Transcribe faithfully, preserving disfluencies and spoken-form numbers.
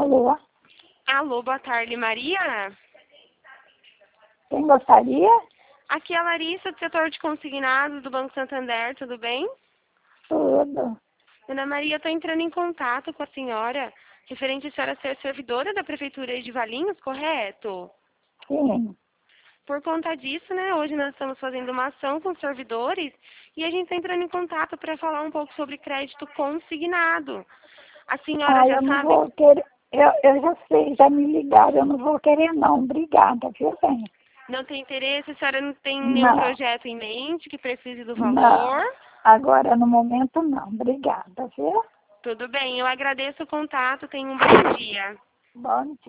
Alô? Alô, boa tarde, Maria? Quem gostaria? Aqui é a Larissa, do setor de consignados do Banco Santander, tudo bem? Tudo. Dona Maria, estou entrando em contato com a senhora, referente a senhora ser servidora da Prefeitura de Valinhos, correto? Sim. Por conta disso, né, hoje nós estamos fazendo uma ação com os servidores e a gente está entrando em contato para falar um pouco sobre crédito consignado. A senhora Ah, já eu não sabe... vou querer. Eu, eu já sei, já me ligaram, eu não vou querer não. Obrigada, viu, bem? Não tem interesse? A senhora não tem nenhum Não, projeto em mente que precise do não. valor? Agora, no momento, não. Obrigada, viu? Tudo bem, eu agradeço o contato, tenha um bom dia. Bom dia.